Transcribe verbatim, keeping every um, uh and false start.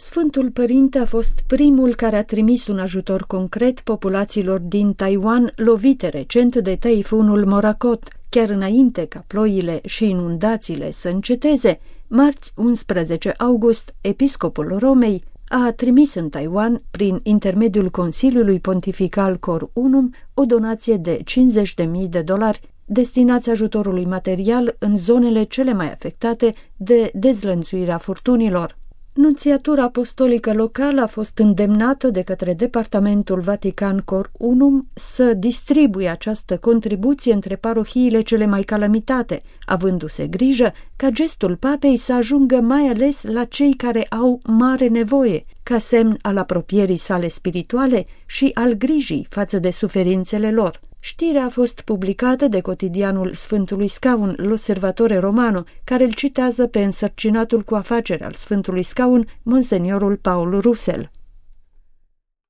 Sfântul Părinte a fost primul care a trimis un ajutor concret populațiilor din Taiwan lovite recent de taifunul Morakot. Chiar înainte ca ploile și inundațiile să înceteze, marți unsprezece august, episcopul Romei a trimis în Taiwan, prin intermediul Consiliului Pontifical Cor Unum, o donație de cincizeci de mii de dolari destinați ajutorului material în zonele cele mai afectate de dezlănțuirea furtunilor. Nunțiatura apostolică locală a fost îndemnată de către Departamentul Vatican Cor Unum să distribuie această contribuție între parohiile cele mai calamitate, avându-se grijă ca gestul papei să ajungă mai ales la cei care au mare nevoie, ca semn al apropierii sale spirituale și al grijii față de suferințele lor. Știrea a fost publicată de cotidianul Sfântului Scaun, L'Osservatore Romano, care îl citează pe însărcinatul cu afaceri al Sfântului Scaun, monseniorul Paul Russell.